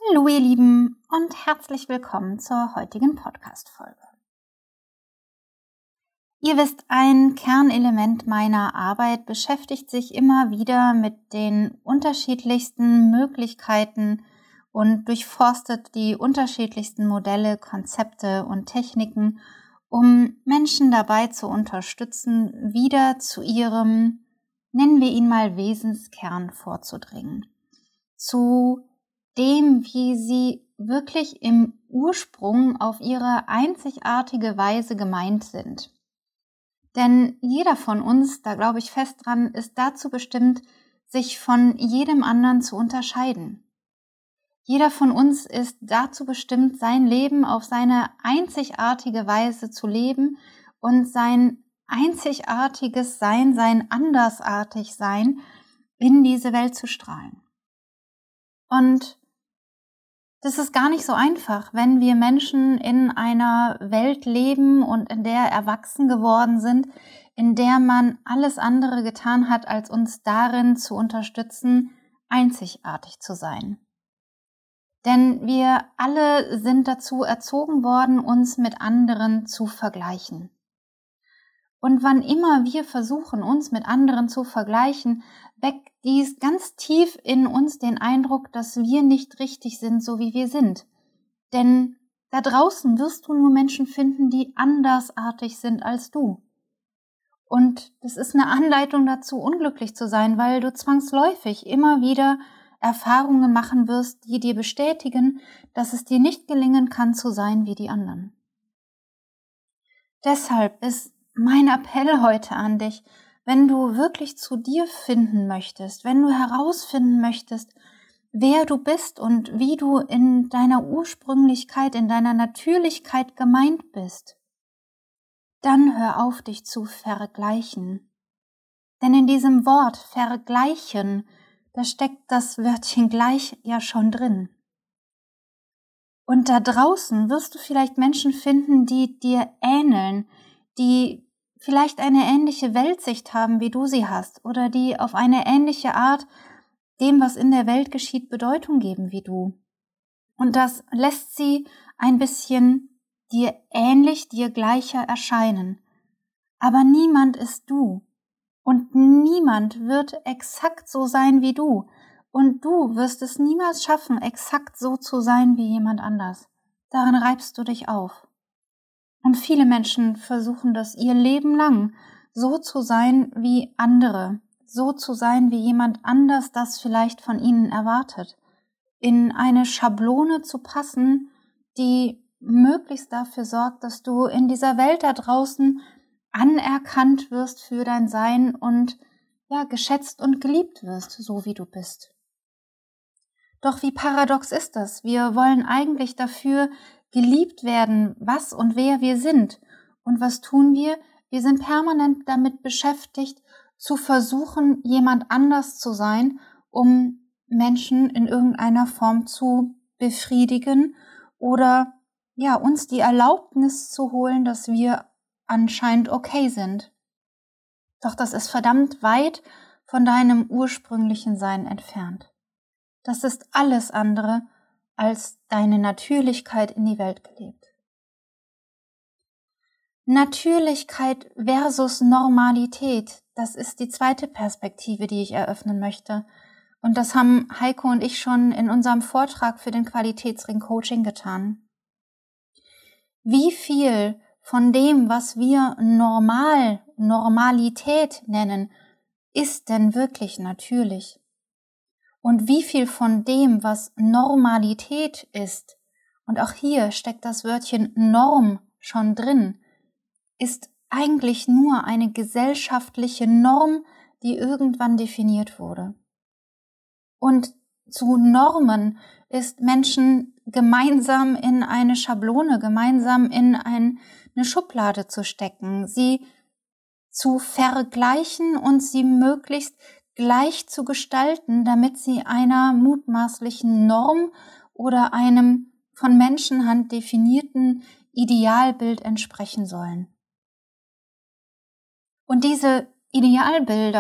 Hallo ihr Lieben und herzlich willkommen zur heutigen Podcast-Folge. Ihr wisst, ein Kernelement meiner Arbeit beschäftigt sich immer wieder mit den unterschiedlichsten Möglichkeiten und durchforstet die unterschiedlichsten Modelle, Konzepte und Techniken, um Menschen dabei zu unterstützen, wieder zu ihrem, nennen wir ihn mal, Wesenskern vorzudringen. Zu dem, wie sie wirklich im Ursprung auf ihre einzigartige Weise gemeint sind. Denn jeder von uns, da glaube ich fest dran, ist dazu bestimmt, sich von jedem anderen zu unterscheiden. Jeder von uns ist dazu bestimmt, sein Leben auf seine einzigartige Weise zu leben und sein einzigartiges Sein, sein Andersartigsein in diese Welt zu strahlen. Und das ist gar nicht so einfach, wenn wir Menschen in einer Welt leben und in der erwachsen geworden sind, in der man alles andere getan hat, als uns darin zu unterstützen, einzigartig zu sein. Denn wir alle sind dazu erzogen worden, uns mit anderen zu vergleichen. Und wann immer wir versuchen, uns mit anderen zu vergleichen, weckt dies ganz tief in uns den Eindruck, dass wir nicht richtig sind, so wie wir sind. Denn da draußen wirst du nur Menschen finden, die andersartig sind als du. Und das ist eine Anleitung dazu, unglücklich zu sein, weil du zwangsläufig immer wieder Erfahrungen machen wirst, die dir bestätigen, dass es dir nicht gelingen kann, zu sein wie die anderen. Deshalb ist mein Appell heute an dich, wenn du wirklich zu dir finden möchtest, wenn du herausfinden möchtest, wer du bist und wie du in deiner Ursprünglichkeit, in deiner Natürlichkeit gemeint bist, dann hör auf, dich zu vergleichen. Denn in diesem Wort vergleichen, da steckt das Wörtchen gleich ja schon drin. Und da draußen wirst du vielleicht Menschen finden, die dir ähneln, die vielleicht eine ähnliche Weltsicht haben, wie du sie hast, oder die auf eine ähnliche Art dem, was in der Welt geschieht, Bedeutung geben wie du. Und das lässt sie ein bisschen dir ähnlich, dir gleicher erscheinen. Aber niemand ist du. Und niemand wird exakt so sein wie du. Und du wirst es niemals schaffen, exakt so zu sein wie jemand anders. Daran reibst du dich auf. Und viele Menschen versuchen das ihr Leben lang, so zu sein wie andere, so zu sein, wie jemand anders das vielleicht von ihnen erwartet, in eine Schablone zu passen, die möglichst dafür sorgt, dass du in dieser Welt da draußen anerkannt wirst für dein Sein und ja, geschätzt und geliebt wirst, so wie du bist. Doch wie paradox ist das? Wir wollen eigentlich dafür geliebt werden, was und wer wir sind. Und was tun wir? Wir sind permanent damit beschäftigt, zu versuchen, jemand anders zu sein, um Menschen in irgendeiner Form zu befriedigen oder ja, uns die Erlaubnis zu holen, dass wir anscheinend okay sind. Doch das ist verdammt weit von deinem ursprünglichen Sein entfernt. Das ist alles andere als deine Natürlichkeit in die Welt gelebt. Natürlichkeit versus Normalität, das ist die zweite Perspektive, die ich eröffnen möchte. Und das haben Heiko und ich schon in unserem Vortrag für den Qualitätsring Coaching getan. Wie viel von dem, was wir Normalität nennen, ist denn wirklich natürlich? Und wie viel von dem, was Normalität ist, und auch hier steckt das Wörtchen Norm schon drin, ist eigentlich nur eine gesellschaftliche Norm, die irgendwann definiert wurde. Und zu Normen ist Menschen gemeinsam in eine Schablone, gemeinsam in eine Schublade zu stecken, sie zu vergleichen und sie möglichst gleich zu gestalten, damit sie einer mutmaßlichen Norm oder einem von Menschenhand definierten Idealbild entsprechen sollen. Und diese Idealbilder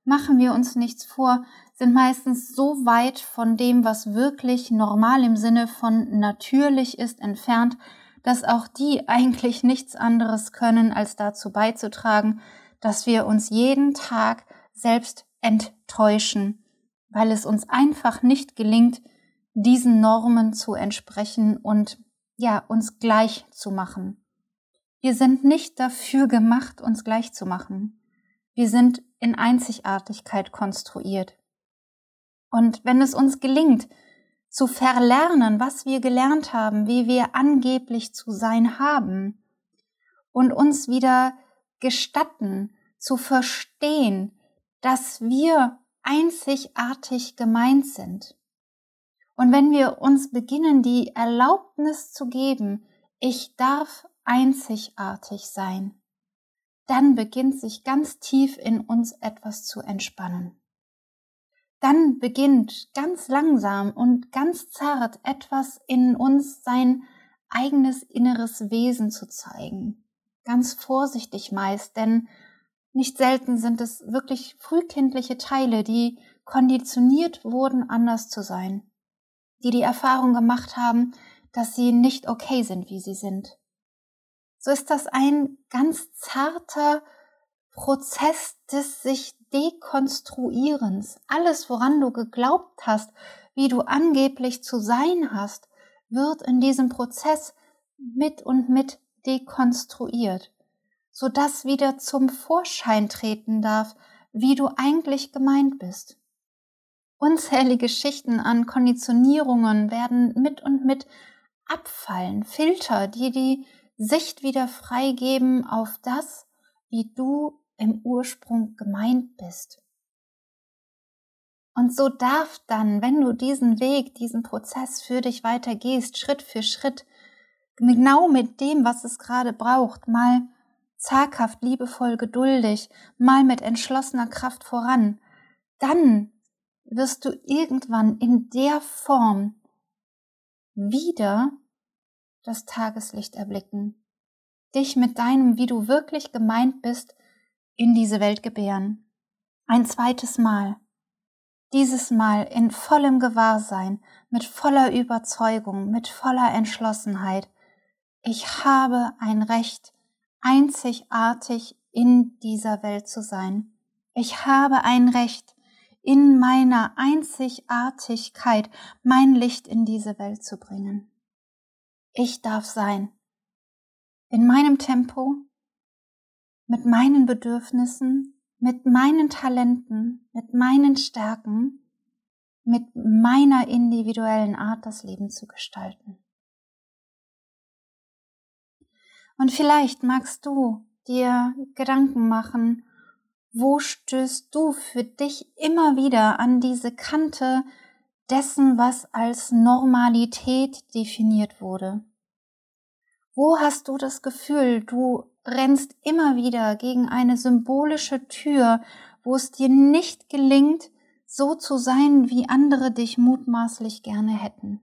machen wir uns nichts vor, sind meistens so weit von dem, was wirklich normal im Sinne von natürlich ist, entfernt, dass auch die eigentlich nichts anderes können, als dazu beizutragen, dass wir uns jeden Tag selbst enttäuschen, weil es uns einfach nicht gelingt, diesen Normen zu entsprechen und uns gleich zu machen. Wir sind nicht dafür gemacht, uns gleich zu machen. Wir sind in Einzigartigkeit konstruiert. Und wenn es uns gelingt, zu verlernen, was wir gelernt haben, wie wir angeblich zu sein haben, und uns wieder gestatten, zu verstehen, dass wir einzigartig gemeint sind. Und wenn wir uns beginnen, die Erlaubnis zu geben, ich darf einzigartig sein, dann beginnt sich ganz tief in uns etwas zu entspannen. Dann beginnt ganz langsam und ganz zart etwas in uns sein eigenes inneres Wesen zu zeigen. Ganz vorsichtig meist, denn nicht selten sind es wirklich frühkindliche Teile, die konditioniert wurden, anders zu sein, die Erfahrung gemacht haben, dass sie nicht okay sind, wie sie sind. So ist das ein ganz zarter Prozess des sich Dekonstruierens. Alles, woran du geglaubt hast, wie du angeblich zu sein hast, wird in diesem Prozess mit und mit dekonstruiert, sodass wieder zum Vorschein treten darf, wie du eigentlich gemeint bist. Unzählige Schichten an Konditionierungen werden mit und mit abfallen, Filter, die die Sicht wieder freigeben auf das, wie du im Ursprung gemeint bist. Und so darf dann, wenn du diesen Weg, diesen Prozess für dich weitergehst, Schritt für Schritt, genau mit dem, was es gerade braucht, mal zaghaft, liebevoll, geduldig, mal mit entschlossener Kraft voran, dann wirst du irgendwann in der Form wieder das Tageslicht erblicken, dich mit deinem, wie du wirklich gemeint bist, in diese Welt gebären. Ein zweites Mal. Dieses Mal in vollem Gewahrsein, mit voller Überzeugung, mit voller Entschlossenheit. Ich habe ein Recht, einzigartig in dieser Welt zu sein. Ich habe ein Recht, in meiner Einzigartigkeit mein Licht in diese Welt zu bringen. Ich darf sein. In meinem Tempo, mit meinen Bedürfnissen, mit meinen Talenten, mit meinen Stärken, mit meiner individuellen Art, das Leben zu gestalten. Und vielleicht magst du dir Gedanken machen, wo stößt du für dich immer wieder an diese Kante dessen, was als Normalität definiert wurde? Wo hast du das Gefühl, du rennst immer wieder gegen eine symbolische Tür, wo es dir nicht gelingt, so zu sein, wie andere dich mutmaßlich gerne hätten?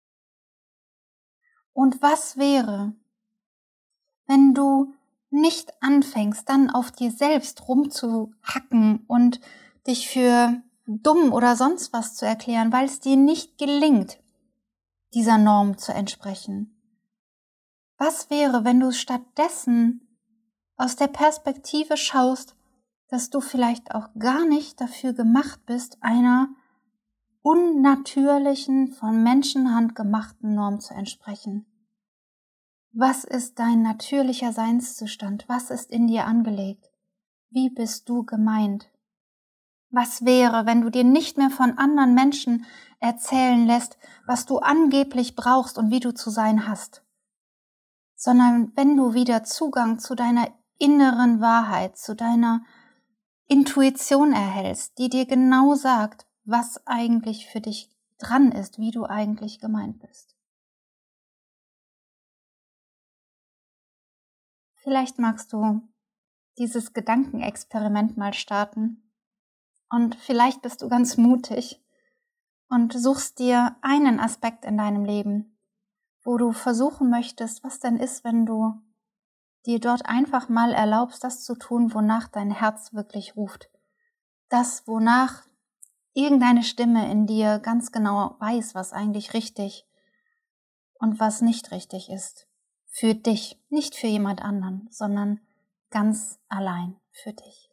Und was wäre, wenn du nicht anfängst, dann auf dir selbst rumzuhacken und dich für dumm oder sonst was zu erklären, weil es dir nicht gelingt, dieser Norm zu entsprechen? Was wäre, wenn du stattdessen aus der Perspektive schaust, dass du vielleicht auch gar nicht dafür gemacht bist, einer unnatürlichen, von Menschenhand gemachten Norm zu entsprechen? Was ist dein natürlicher Seinszustand? Was ist in dir angelegt? Wie bist du gemeint? Was wäre, wenn du dir nicht mehr von anderen Menschen erzählen lässt, was du angeblich brauchst und wie du zu sein hast, sondern wenn du wieder Zugang zu deiner inneren Wahrheit, zu deiner Intuition erhältst, die dir genau sagt, was eigentlich für dich dran ist, wie du eigentlich gemeint bist. Vielleicht magst du dieses Gedankenexperiment mal starten und vielleicht bist du ganz mutig und suchst dir einen Aspekt in deinem Leben, wo du versuchen möchtest, was denn ist, wenn du dir dort einfach mal erlaubst, das zu tun, wonach dein Herz wirklich ruft. das, wonach irgendeine Stimme in dir ganz genau weiß, was eigentlich richtig und was nicht richtig ist. Für dich, nicht für jemand anderen, sondern ganz allein für dich.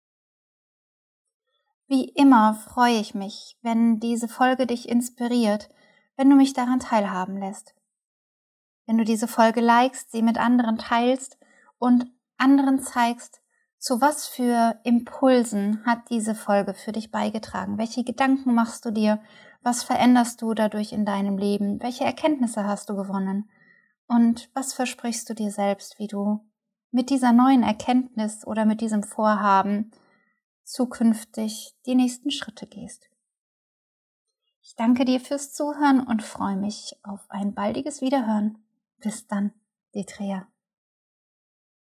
Wie immer freue ich mich, wenn diese Folge dich inspiriert, wenn du mich daran teilhaben lässt. Wenn du diese Folge likest, sie mit anderen teilst und anderen zeigst, zu was für Impulsen hat diese Folge für dich beigetragen? Welche Gedanken machst du dir? Was veränderst du dadurch in deinem Leben? Welche Erkenntnisse hast du gewonnen? Und was versprichst du dir selbst, wie du mit dieser neuen Erkenntnis oder mit diesem Vorhaben zukünftig die nächsten Schritte gehst? Ich danke dir fürs Zuhören und freue mich auf ein baldiges Wiederhören. Bis dann, die Trea.